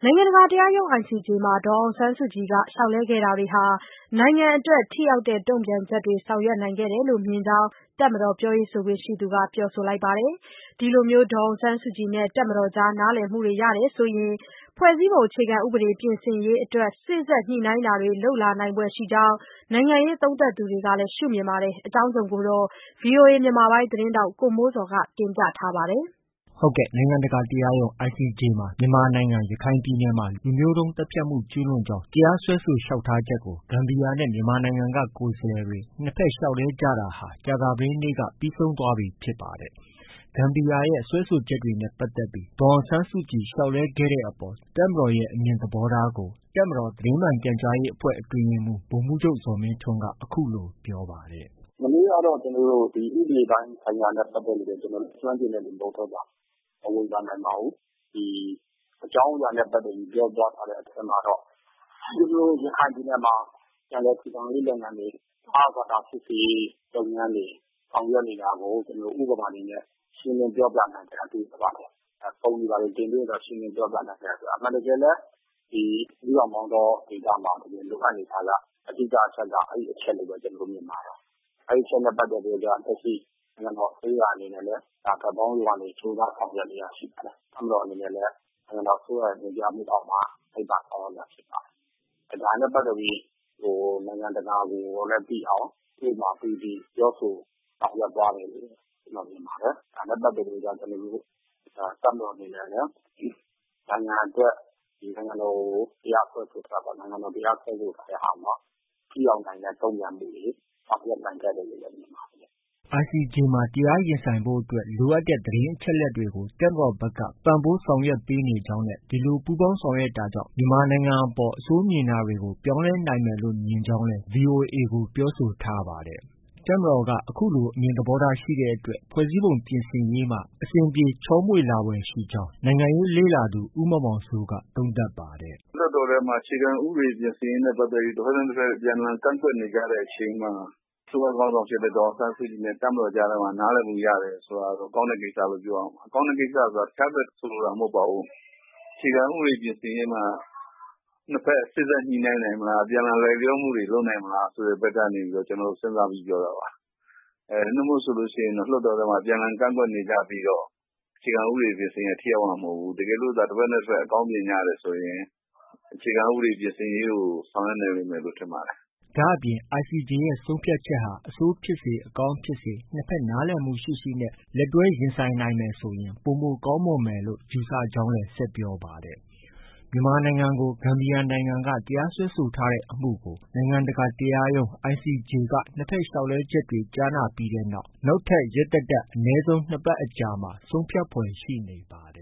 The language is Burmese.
နိုင်ငံတကာတရားရုံး ICJ မှာ ဒေါ်အောင်ဆန်းစုကြည်က လျှောက်လဲခဲ့တာတွေဟာ နိုင်ငံအတွက် ထိရောက်တဲ့ တုံ့ပြန်ချက်တွေ ဆောင်ရွက်နိုင်ခဲ့တယ်လို့ မြင်ကြောင်း တပ်မတော်ပြောရေးဆိုခွင့်ရှိသူက ပြောဆိုလိုက်ပါတယ်။ ဒီလို ဒေါ်အောင်ဆန်းစုကြည်နဲ့ တပ်မတော်ကြား နားလည်မှုတွေရတယ်ဆိုရင် ဖွဲ့စည်းပုံအခြေခံဥပဒေ ပြင်ဆင်ရေးအတွက် စေ့စပ်ညှိနှိုင်းတာတွေ လုပ်လာနိုင်ဖွယ်ရှိကြောင်း နိုင်ငံရေးသုံးသပ်သူတွေကလည်း ရှုမြင်ပါတယ်။ အကြောင်းစုံကို ဗွီအိုအေမြန်မာပိုင်းသတင်းထောက် ကိုမိုးဇော်က တင်ပြထားပါတယ်။နိုင်ငံတကာတရားရုံး ICJ မှာ မြန်မာနိုင်ငံ ရခိုင်ပြည်နယ်မှာ လူမျိုးတုံးသတ်ဖြတ်မှုကျူးလွန်ကြောင်း တရားစွဲဆိုလျှောက်ထားချက်ကို ဂမ်ဘီယာနဲ့ မြန်မာနိုင်ငံက ကိုယ်စားလှယ်တွေ နှစ်ဘက်လျှောက်လဲကြတာဟာ ကြာသပတေးနေ့က ပြီးဆုံးသွားပြီဖြစ်ပါတယ်။ ဂမ်ဘီယာရဲ့ စွဲဆိုချက်တွေနဲ့ပတ်သက်ပြီး ဒေါ်အောင်ဆန်းစုကြည် လျှောက်လဲခဲ့တဲ့အပေါ် တပ်မတော်ရဲ့ အမြင်သဘောထားကို တပ်မတော်သတင်းမှန်ပြန်ကြားရေးအဖွဲ့ အတွင်းရေးမှူး ဗိုလ်မှူးချုပ် ဇော်မင်းထွန်းက အခုလို ပြောပါတယ်။ “မနေ့ကတော့ ဥပဒေပိုင်းဆိုင်ရာနဲ့ပတ်သက်လို့ ကျွမ်းကျင်တဲ့သူမဟုတ်တော့ မဝေဖန်နိုင်ပါဘူး။ အကြောင်းအရာနဲ့ပတ်သက်ပြီးပြောသွားထားတဲ့အထဲမှာတော့ ရခိုင်ပြည်နယ်မှာ ပြန်လည်ထူထောင်ရေးလုပ်ငန်းတွေ သဟဇာတဖြစ်စေရေးလုပ်ငန်းတွေ ဆောင်ရွက်နေတာကို ဥပမာတွေနဲ့ ရှင်းလင်းပြောပြနိုင်ခဲ့တာတွေ့ရပါတယ်။ ပုံတွေဘာတွေတင်ပြီးတော့ ရှင်းလင်းပြောပြနိုင်ခဲ့တယ်။ အမှန်တကယ်လည်း ဘူးသီးတောင်မောင်တောဒေသမှာ လိုအပ်နေတာက အဓိကအချက်က အဲဒီအချက်လို့ပဲ ကျနော်တို့မြင်ပါတယ်။ အဲဒီအချက်နဲ့ပတ်သက်ပြီးတော့ လက်ရှိနိုင်ငံတော်အစိုးရအနေနဲ့လည်း ဘက်ပေါင်းစုံကနေ ကြိုးစားဆောင်ရွက်နေတာရှိပါတယ်။ တပ်မတော်အနေနဲ့လည်း နိုင်ငံတော်အစိုးရရဲ့ညွှန်ကြားမှုအောက်မှာ လိုက်ပါဆောင်ရွက်နေတာဖြစ်ပါတယ်။ ဒါနဲ့ပတ်သက်ပြီး နိုင်ငံတကာကိုလည်းသိအောင် အသိအမှတ်ပြုပြီးပြောဆိုဆောင်ရွက်သွားတယ်လို့ ကျနော်မြင်ပါတယ်။ ဒါနဲ့ပတ်သက်ပြီး တပ်မတော်အနေနဲ့လည်း နိုင်ငံအတွက် နိုင်ငံတော်ကိုတရားစွဲဆိုထားတဲ့ဟာမှာ ထိရောက်နိုင်တဲ့တုံ့ပြန်မှုတွေ ဆောင်ရွက်နိုင်ခဲ့တယ်လို့လည်း မြင်ပါတယ်။ ” ICJ မှာ တရားရင်ဆိုင်ဖို့အတွက် လိုအပ်တဲ့သတင်းအချက်အလက်တွေကို တပ်မတော်ဘက်က ပံ့ပိုးဆောင်ရွက်ပေးနေကြောင်းနဲ့ ဒီလို ပူးပေါင်းဆောင်ရွက်တာကြောင့် မြန်မာနိုင်ငံအပေါ် အဆိုးမြင်တာတွေကို ပြောင်းလဲနိုင်မယ်လို့ မြင်ကြောင်းလည်း VOA ကို ပြောဆိုထားပါတယ်။ တပ်မတော်က အခုလို အမြင်သဘောထားရှိတဲ့အတွက် ဖွဲ့စည်းပုံပြင်ဆင်ရေးမှာ အဆင်ပြေချောမွေ့လာဖွယ်ရှိကြောင်း နိုင်ငံရေးလေ့လာသူ ဦးမောင်မောင်စိုးက သုံးသပ်ပါတယ်။ “လွှတ်တော်ထဲမှာ အခြေခံဥပဒေပြင်ဆင်ရေးနဲ့ပတ်သက်ပြီး တစ်ဘက်နဲ့တစ်ဘက် အပြန်အလှန်ကန့်ကွက်နေကြတဲ့အချိန်မှာ အစိုးရခေါင်းဆောင်ဖြစ်တဲ့ ဒေါ်အောင်ဆန်းစုကြည်နဲ့ တပ်မတော်ကြားထဲမှာ နားလည်မှုရတယ်ဆိုတာတော့ ကောင်းတဲ့ကိစ္စလို့ ပြောရမှာ။ ကောင်းတဲ့ကိစ္စဆိုတာ တခြားဘက်ဆိုလိုတာမဟုတ်ပါဘူး။ အခြေခံဥပဒေပြင်ဆင်ရေးမှာ နှစ်ဘက်စေ့စပ်ညှိနှိုင်းနိုင်မလား။ အပြန်အလှန်လိုက်လျောမှုတွေလုပ်နိုင်မလားဆိုတဲ့ဘက်ကနေ ကျနော်တို့ စဉ်းစားပြီးပြောတာပါ။ နို့မို့ဆိုရင် လွှတ်တော်ထဲမှာ အပြန်အလှန်ကန့်ကွက်နေကြပြီးတော့ အခြေခံဥပဒေပြင်ဆင်ရေးက ထိရောက်မှာမဟုတ်ဘူး။ တကယ်လို့သာ တစ်ဘက်နဲ့တစ်ဘက် အကောင်းမြင်ကြတယ်ဆိုရင် အခြေခံဥပဒေပြင်ဆင်ရေးကို ဆောင်ရွက်နိုင်လိမ့်မယ်လို့ ထင်ပါတယ်။ ” ဒါ့အပြင် ICJ ရဲ့ ဆုံးဖြတ်ချက်ဟာ အဆိုးဖြစ်စေ၊ အကောင်းဖြစ်စေ နှစ်ဘက်နားလည်မှုရှိရှိနဲ့ လက်တွဲရင်ဆိုင်နိုင်မယ်ဆိုရင် ပိုမိုကောင်းမွန်မယ်လို့ ယူဆကြောင်းလည်း ဆက်ပြောပါတယ်။ မြန်မာနိုင်ငံကို ဂမ်ဘီယာနိုင်ငံက တရားစွဲဆိုထားတဲ့အမှုကို နိုင်ငံတကာတရားရုံး ICJ က နှစ်ဘက်လျှောက်လဲချက်တွေ ကြားနာပြီးနောက် နောက်ထပ် ရက်သတ္တ အနည်းဆုံး ၂ ပတ်အကြာမှာ ဆုံးဖြတ်ဖွယ်ရှိနေပါတ